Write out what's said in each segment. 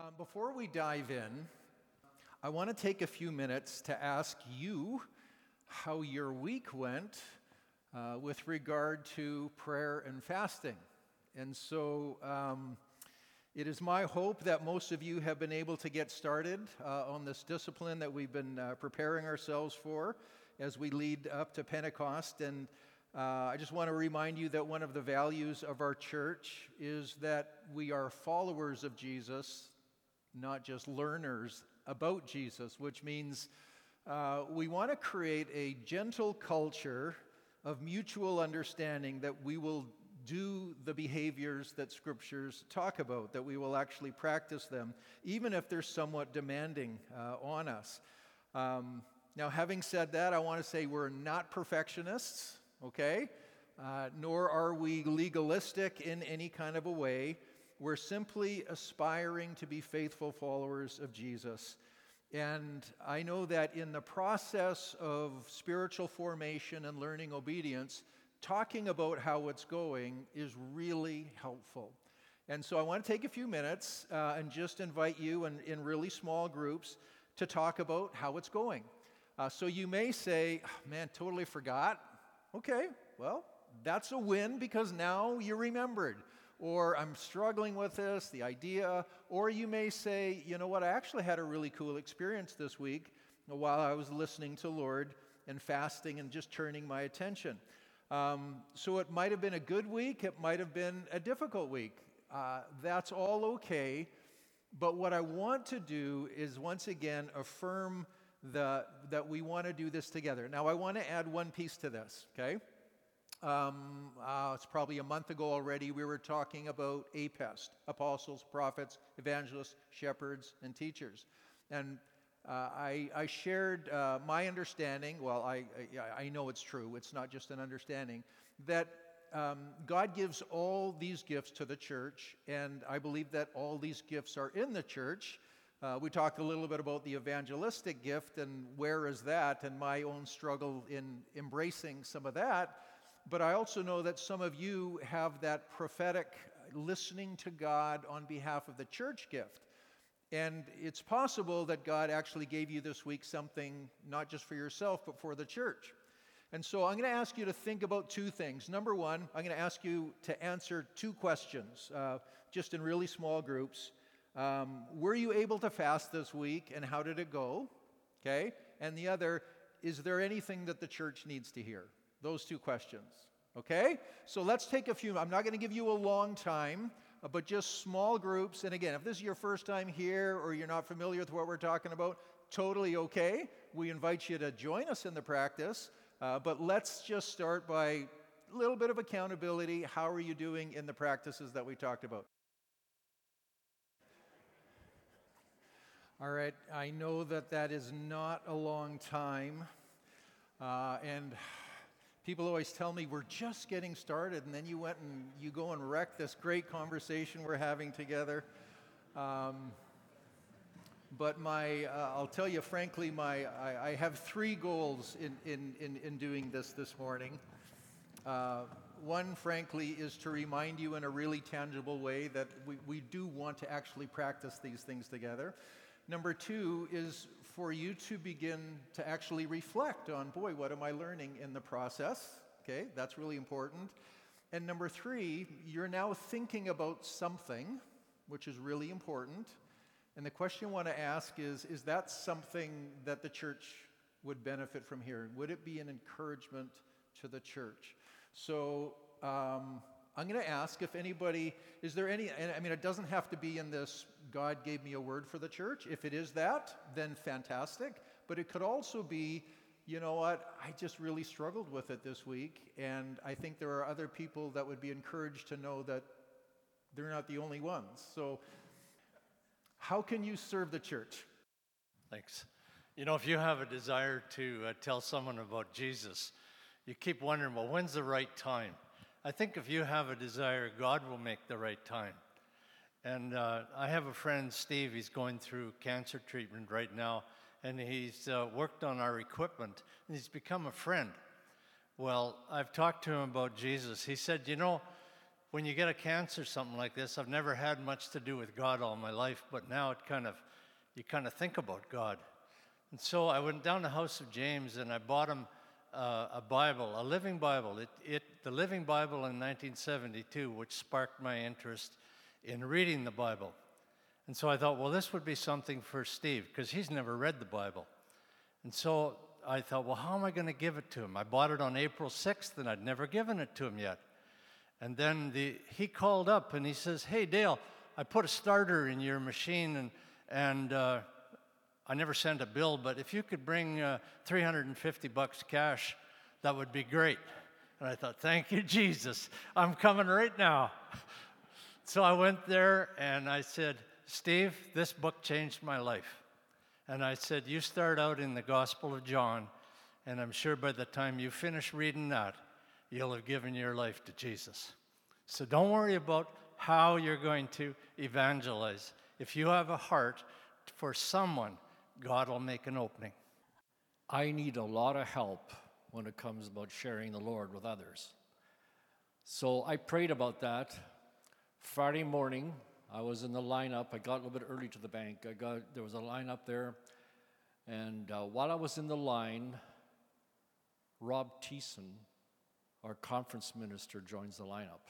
Before we dive in, I want to take a few minutes to ask you how your week went with regard to prayer and fasting. And so it is my hope that most of you have been able to get started on this discipline that we've been preparing ourselves for as we lead up to Pentecost. And I just want to remind you that one of the values of our church is that we are followers of Jesus, not just learners about Jesus, which means we want to create a gentle culture of mutual understanding that we will do the behaviors that scriptures talk about, that we will actually practice them, even if they're somewhat demanding on us. Now, having said that, I want to say we're not perfectionists, okay? Nor are we legalistic in any kind of a way. We're simply aspiring to be faithful followers of Jesus. And I know that in the process of spiritual formation and learning obedience, talking about how it's going is really helpful. And so I want to take a few minutes and just invite you in really small groups to talk about how it's going. So you may say, oh, man, totally forgot. Okay, well, that's a win because now you remembered. Or I'm struggling with this, the idea. Or you may say, you know what, I actually had a really cool experience this week while I was listening to Lord and fasting and just turning my attention. So it might have been a good week, it might have been a difficult week. That's all okay. But what I want to do is once again affirm that we want to do this together. Now I want to add one piece to this, okay? It's probably a month ago already, we were talking about APEST, apostles, prophets, evangelists, shepherds, and teachers. And I shared my understanding, well, I know it's true, it's not just an understanding, that God gives all these gifts to the church, and I believe that all these gifts are in the church. We talked a little bit about the evangelistic gift and where is that, and my own struggle in embracing some of that. But I also know that some of you have that prophetic listening to God on behalf of the church gift. And it's possible that God actually gave you this week something not just for yourself, but for the church. And so I'm going to ask you to think about two things. Number one, I'm going to ask you to answer two questions, just in really small groups. Were you able to fast this week, and how did it go? Okay. And the other, is there anything that the church needs to hear? Those two questions, okay? So let's take a few. I'm not going to give you a long time, but just small groups. And again, if this is your first time here or you're not familiar with what we're talking about, totally okay. We invite you to join us in the practice, but let's just start by a little bit of accountability. How are you doing in the practices that we talked about? All right, I know that is not a long time, and people always tell me we're just getting started, and then you went and you go and wreck this great conversation we're having together. But I'll tell you frankly, I have three goals in doing this morning. One, frankly, is to remind you in a really tangible way that we do want to actually practice these things together. Number two is for you to begin to actually reflect on, boy, what am I learning in the process? Okay, that's really important. And number three, you're now thinking about something, which is really important. And the question I want to ask is that something that the church would benefit from hearing? Would it be an encouragement to the church? So I'm going to ask if anybody, is there any, and I mean, it doesn't have to be in this, God gave me a word for the church. If it is that, then fantastic. But it could also be, you know what, I just really struggled with it this week, and I think there are other people that would be encouraged to know that they're not the only ones. So how can you serve the church? Thanks. You know, if you have a desire to tell someone about Jesus, you keep wondering, well, when's the right time? I think if you have a desire, God will make the right time. And I have a friend, Steve, he's going through cancer treatment right now, and he's worked on our equipment, and he's become a friend. Well, I've talked to him about Jesus. He said, you know, when you get a cancer, something like this, I've never had much to do with God all my life, but now you kind of think about God. And so I went down to House of James and I bought him a Bible, a Living Bible. The Living Bible in 1972, which sparked my interest in reading the Bible. And so I thought, well, this would be something for Steve, because he's never read the Bible. And so I thought, well, how am I going to give it to him? I bought it on April 6th, and I'd never given it to him yet. And then he called up, and he says, hey, Dale, I put a starter in your machine, and I never sent a bill, but if you could bring $350 cash, that would be great. And I thought, thank you, Jesus. I'm coming right now. So I went there, and I said, Steve, this book changed my life. And I said, you start out in the Gospel of John, and I'm sure by the time you finish reading that, you'll have given your life to Jesus. So don't worry about how you're going to evangelize. If you have a heart for someone, God will make an opening. I need a lot of help when it comes about sharing the Lord with others. So I prayed about that. Friday morning, I was in the lineup. I got a little bit early to the bank. There was a line up there. And while I was in the line, Rob Thiessen, our conference minister, joins the lineup.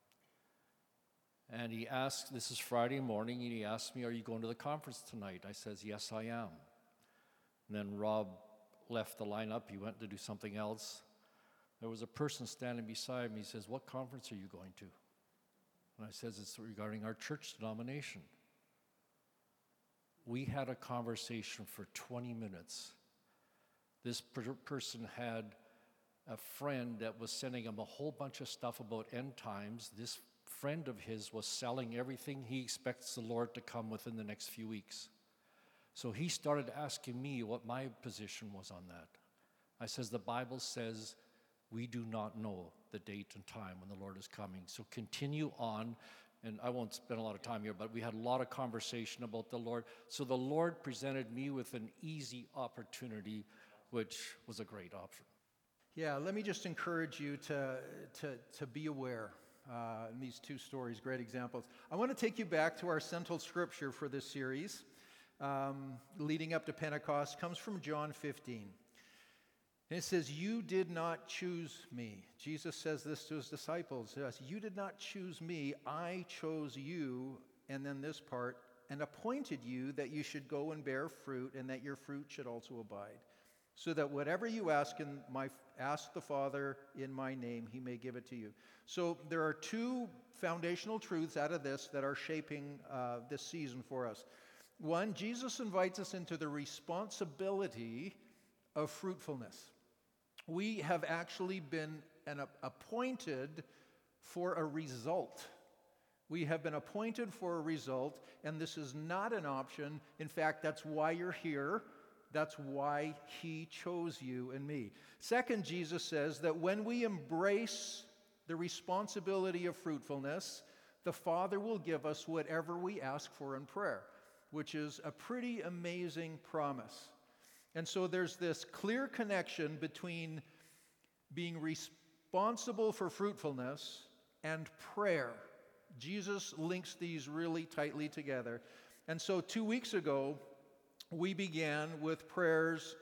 And he asked, this is Friday morning, and he asked me, are you going to the conference tonight? I says, yes, I am. And then Rob left the lineup. He went to do something else. There was a person standing beside me. He says, what conference are you going to? And I says, it's regarding our church denomination. We had a conversation for 20 minutes. This person had a friend that was sending him a whole bunch of stuff about end times. This friend of his was selling everything he expects the Lord to come within the next few weeks. So he started asking me what my position was on that. I says, the Bible says we do not know the date and time when the Lord is coming. So continue on, and I won't spend a lot of time here, but we had a lot of conversation about the Lord. So the Lord presented me with an easy opportunity, which was a great option. Yeah, let me just encourage you to be aware. In these two stories, great examples. I want to take you back to our central scripture for this series, leading up to Pentecost, comes from John 15. And it says, you did not choose me. Jesus says this to his disciples. You did not choose me, I chose you, and then this part, and appointed you that you should go and bear fruit, and that your fruit should also abide. So that whatever you ask the Father in my name, he may give it to you. So there are two foundational truths out of this that are shaping this season for us. One, Jesus invites us into the responsibility of fruitfulness. We have actually been appointed for a result. We have been appointed for a result, and this is not an option. In fact, that's why you're here. That's why he chose you and me. Second, Jesus says that when we embrace the responsibility of fruitfulness, the Father will give us whatever we ask for in prayer, which is a pretty amazing promise. And so there's this clear connection between being responsible for fruitfulness and prayer. Jesus links these really tightly together. And so 2 weeks ago, we began with prayers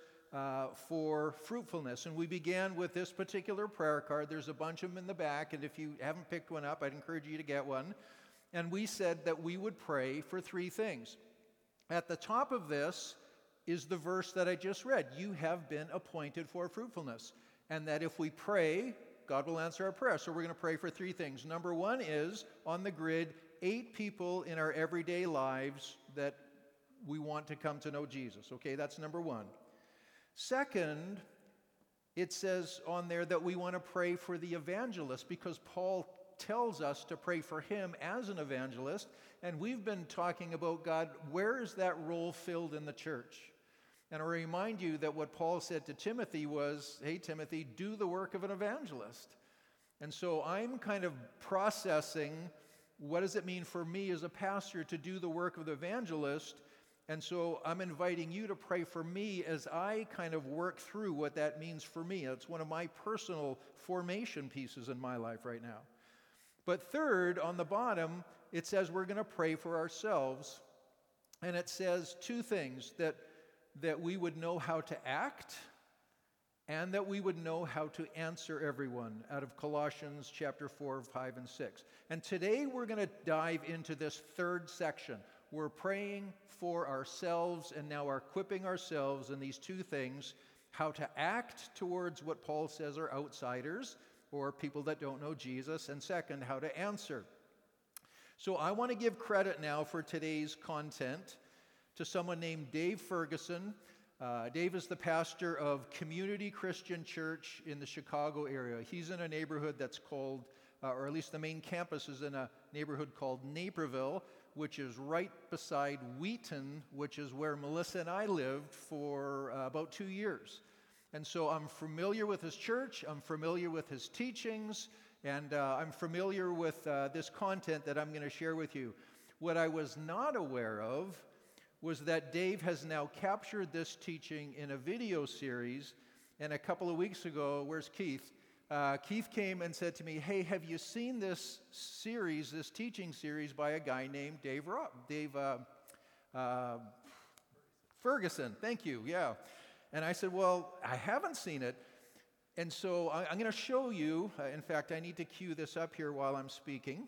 for fruitfulness. And we began with this particular prayer card. There's a bunch of them in the back, and if you haven't picked one up, I'd encourage you to get one. And we said that we would pray for three things. At the top of this is the verse that I just read. You have been appointed for fruitfulness. And that if we pray, God will answer our prayer. So we're going to pray for three things. Number one is, on the grid, 8 people in our everyday lives that we want to come to know Jesus. Okay, that's number one. Second, it says on there that we want to pray for the evangelist, because Paul tells us to pray for him as an evangelist. And we've been talking about, God, where is that role filled in the church? And I remind you that what Paul said to Timothy was, hey, Timothy, do the work of an evangelist. And so I'm kind of processing, what does it mean for me as a pastor to do the work of the evangelist? And so I'm inviting you to pray for me as I kind of work through what that means for me. It's one of my personal formation pieces in my life right now. But third, on the bottom, it says we're going to pray for ourselves. And it says two things, that we would know how to act and that we would know how to answer everyone, out of Colossians chapter 4, 5, and 6. And today we're going to dive into this third section. We're praying for ourselves and now are equipping ourselves in these two things, how to act towards what Paul says are outsiders or people that don't know Jesus, and second, how to answer. So I want to give credit now for today's content to someone named Dave Ferguson. Dave is the pastor of Community Christian Church in the Chicago area. He's in a neighborhood that's called, or at least the main campus is in a neighborhood called Naperville, which is right beside Wheaton, which is where Melissa and I lived for about 2 years. And so I'm familiar with his church, I'm familiar with his teachings, and I'm familiar with this content that I'm going to share with you. What I was not aware of was that Dave has now captured this teaching in a video series, and a couple of weeks ago, where's Keith? Keith came and said to me, hey, have you seen this series, this teaching series by a guy named Dave Ferguson? Thank you, yeah. And I said, well, I haven't seen it. And so I'm going to show you, in fact, I need to cue this up here while I'm speaking.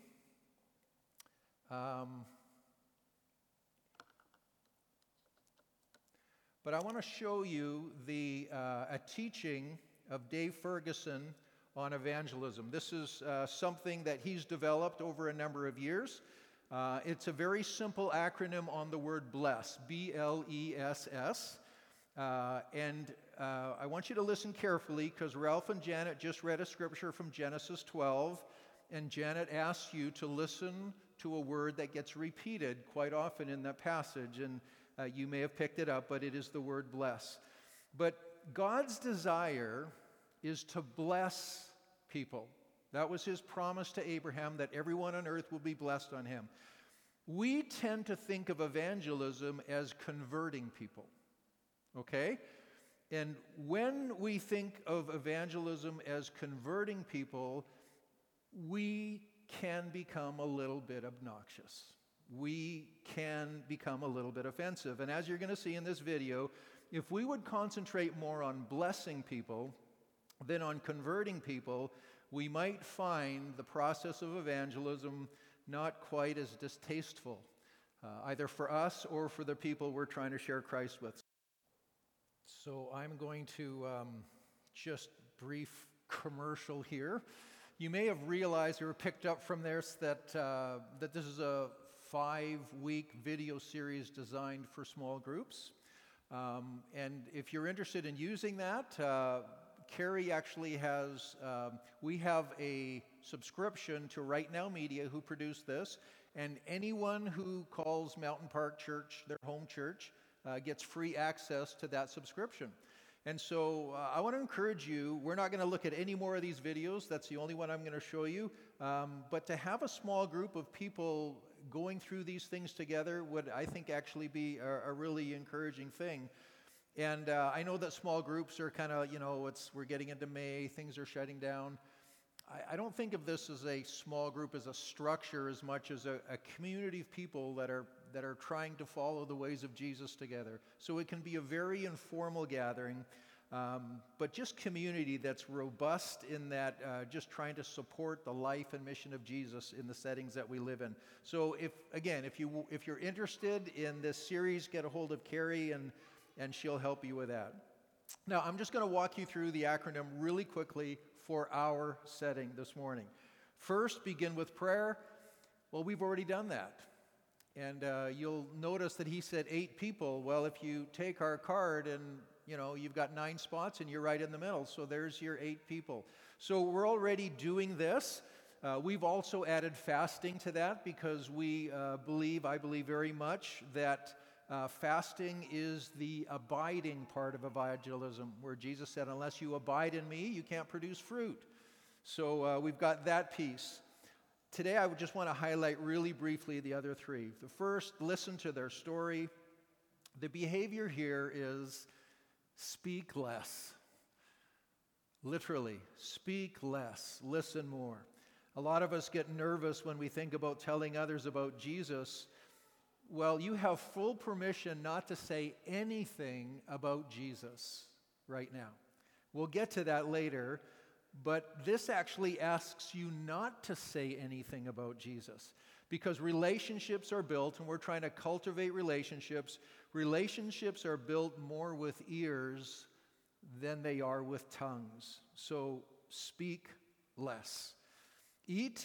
But I want to show you a teaching of Dave Ferguson on evangelism. This is something that he's developed over a number of years. It's a very simple acronym on the word bless, B-L-E-S-S. And I want you to listen carefully because Ralph and Janet just read a scripture from Genesis 12, and Janet asks you to listen to a word that gets repeated quite often in that passage, and you may have picked it up, but it is the word bless. But God's desire is to bless people. That was his promise to Abraham, that everyone on earth will be blessed on him. We tend to think of evangelism as converting people. Okay? And when we think of evangelism as converting people, we can become a little bit obnoxious. We can become a little bit offensive. And as you're going to see in this video, if we would concentrate more on blessing people than on converting people, we might find the process of evangelism not quite as distasteful, either for us or for the people we're trying to share Christ with. So I'm going to just brief commercial here. You may have realized or picked up from this that this is a 5-week video series designed for small groups. And if you're interested in using that, Carrie actually has, we have a subscription to Right Now Media who produced this, and anyone who calls Mountain Park Church their home church gets free access to that subscription. And so I want to encourage you, we're not going to look at any more of these videos, that's the only one I'm going to show you, but to have a small group of people going through these things together would, I think, actually be a really encouraging thing. And I know that small groups are kind of, we're getting into May, things are shutting down. I don't think of this as a small group, as a structure, as much as a community of people that are trying to follow the ways of Jesus together. So it can be a very informal gathering, but just community that's robust in that just trying to support the life and mission of Jesus in the settings that we live in. So if you're interested in this series, get a hold of Carrie and she'll help you with that. Now, I'm just going to walk you through the acronym really quickly for our setting this morning. First, begin with prayer. Well, we've already done that. And you'll notice that he said 8 people. Well, if you take our card and, you've got 9 spots and you're right in the middle. So there's your 8 people. So we're already doing this. We've also added fasting to that because I believe very much that fasting is the abiding part of evangelism, where Jesus said, unless you abide in me, you can't produce fruit. So we've got that piece. Today, I would just want to highlight really briefly the other 3. The first, listen to their story. The behavior here is speak less. Literally, speak less, listen more. A lot of us get nervous when we think about telling others about Jesus. Well, you have full permission not to say anything about Jesus right now. We'll get to that later, but this actually asks you not to say anything about Jesus, because relationships are built, and we're trying to cultivate relationships. Relationships are built more with ears than they are with tongues. So speak less. Eat.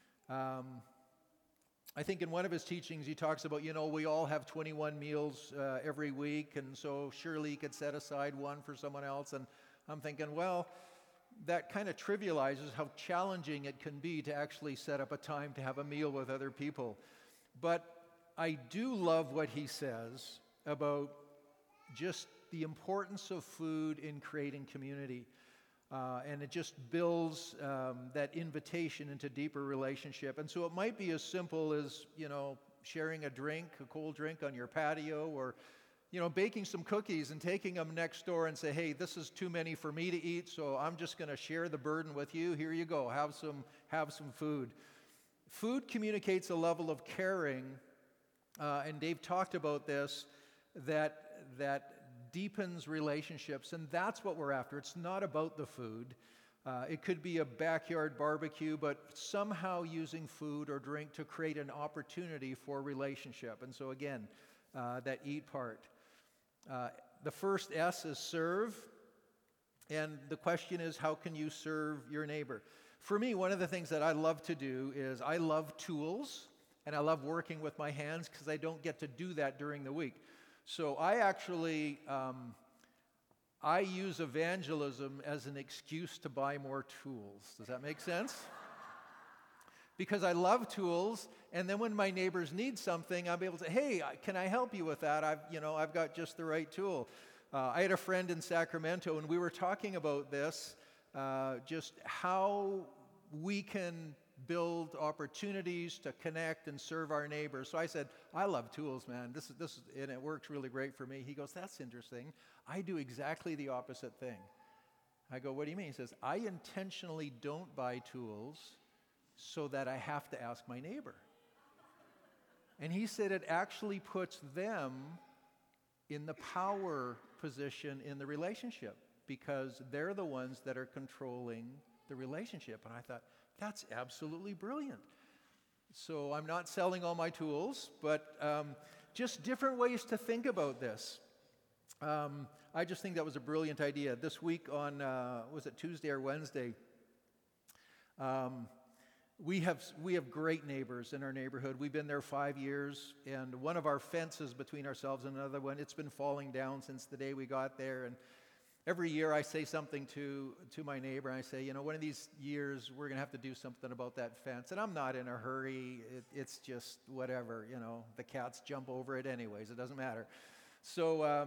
I think in one of his teachings he talks about, we all have 21 meals every week, and so surely he could set aside one for someone else. And I'm thinking, well, that kind of trivializes how challenging it can be to actually set up a time to have a meal with other people. But I do love what he says about just the importance of food in creating community. And it just builds that invitation into deeper relationship. And so it might be as simple as, sharing a cold drink on your patio, or, baking some cookies and taking them next door and say, hey, this is too many for me to eat, so I'm just going to share the burden with you. Here you go. Have some food. Food communicates a level of caring, and Dave talked about this, that deepens relationships, and that's what we're after. It's not about the food. It could be a backyard barbecue, but somehow using food or drink to create an opportunity for relationship. And so again, that eat part. The first S is serve, and the question is, how can you serve your neighbor? For me, one of the things that I love to do is I love tools, and I love working with my hands because I don't get to do that during the week. So I actually, I use evangelism as an excuse to buy more tools. Does that make sense? Because I love tools, and then when my neighbors need something, I'll be able to say, hey, can I help you with that? I've got just the right tool. I had a friend in Sacramento, and we were talking about this, just how we can build opportunities to connect and serve our neighbors. So I said, I love tools, man. This is, and it works really great for me. He goes, that's interesting. I do exactly the opposite thing. I go, what do you mean? He says, I intentionally don't buy tools so that I have to ask my neighbor. And he said it actually puts them in the power position in the relationship, because they're the ones that are controlling the relationship. And I thought, that's absolutely brilliant. So I'm not selling all my tools, but just different ways to think about this. I just think that was a brilliant idea. This week on, was it Tuesday or Wednesday? We have great neighbors in our neighborhood. We've been there 5 years, and one of our fences between ourselves and another one, it's been falling down since the day we got there. And every year I say something to my neighbor, and I say, one of these years we're going to have to do something about that fence. And I'm not in a hurry. It's just whatever, the cats jump over it anyways. It doesn't matter. So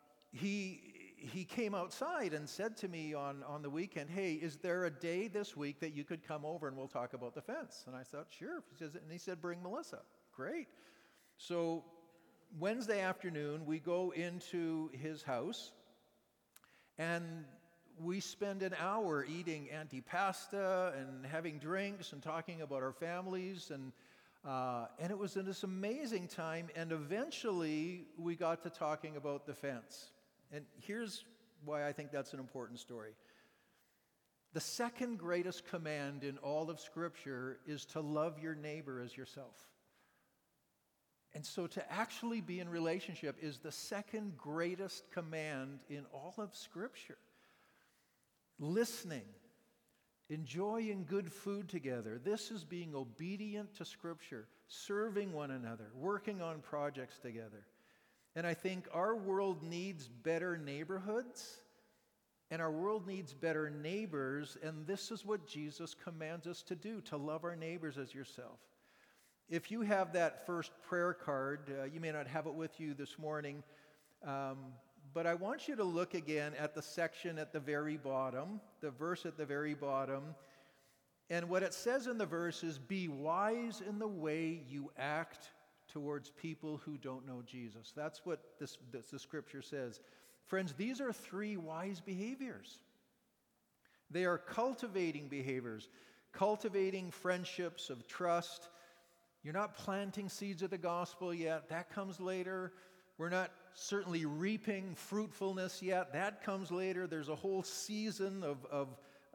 he came outside and said to me on the weekend, hey, is there a day this week that you could come over and we'll talk about the fence? And I thought, sure. He said, bring Melissa. Great. So Wednesday afternoon, we go into his house, and we spend an hour eating antipasta and having drinks and talking about our families, and it was this amazing time. And eventually, we got to talking about the fence. And here's why I think that's an important story. The second greatest command in all of Scripture is to love your neighbor as yourself. And so to actually be in relationship is the second greatest command in all of Scripture. Listening, enjoying good food together. This is being obedient to Scripture, serving one another, working on projects together. And I think our world needs better neighborhoods, and our world needs better neighbors, and this is what Jesus commands us to do, to love our neighbors as yourself. If you have that first prayer card, you may not have it with you this morning, but I want you to look again at the section at the very bottom, the verse at the very bottom. And what it says in the verse is, be wise in the way you act towards people who don't know Jesus. That's what the Scripture says. Friends, these are 3 wise behaviors. They are cultivating behaviors. cultivating friendships of trust. You're not planting seeds of the gospel yet. That comes later. We're not certainly reaping fruitfulness yet. That comes later. There's a whole season of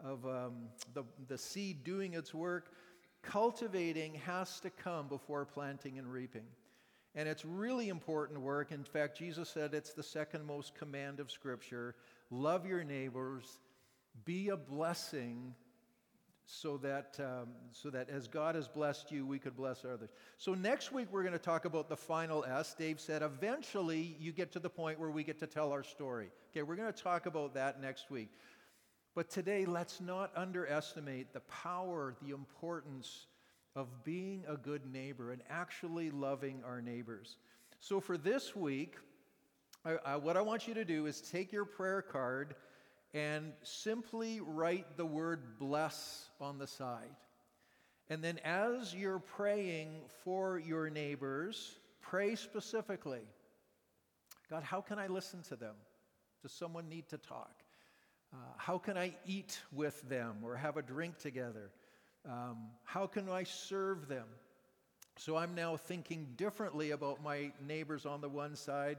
the seed doing its work. Cultivating has to come before planting and reaping. And it's really important work. In fact, Jesus said it's the second most command of Scripture. Love your neighbors. Be a blessing so that as God has blessed you, we could bless others. So next week, we're going to talk about the final S. Dave said eventually you get to the point where we get to tell our story. Okay, we're going to talk about that next week. But today, let's not underestimate the power, the importance of being a good neighbor and actually loving our neighbors. So for this week, what I want you to do is take your prayer card and simply write the word bless on the side. And then as you're praying for your neighbors, pray specifically. God, how can I listen to them? Does someone need to talk? How can I eat with them or have a drink together? How can I serve them? So I'm now thinking differently about my neighbors on the one side.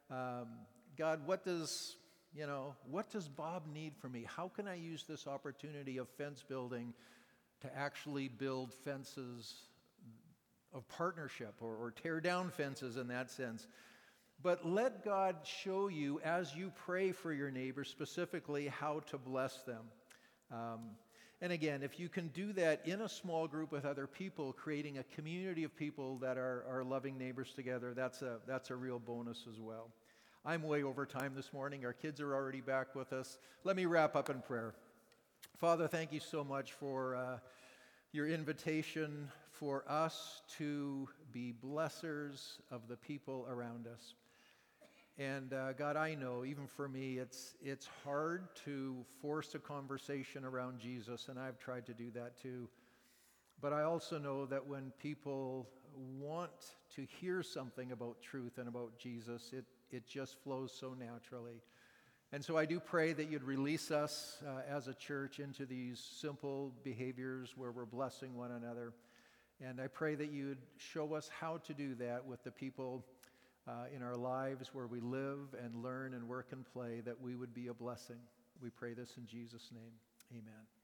God, what does Bob need from me? How can I use this opportunity of fence building to actually build fences of partnership or tear down fences in that sense? But let God show you as you pray for your neighbors specifically how to bless them. And again, if you can do that in a small group with other people, creating a community of people that are loving neighbors together, that's a real bonus as well. I'm way over time this morning. Our kids are already back with us. Let me wrap up in prayer. Father, thank you so much for your invitation for us to be blessers of the people around us. And God, I know, even for me, it's hard to force a conversation around Jesus, and I've tried to do that too. But I also know that when people want to hear something about truth and about Jesus, it just flows so naturally. And so I do pray that you'd release us as a church into these simple behaviors where we're blessing one another. And I pray that you'd show us how to do that with the people in our lives where we live and learn and work and play, that we would be a blessing. We pray this in Jesus' name. Amen.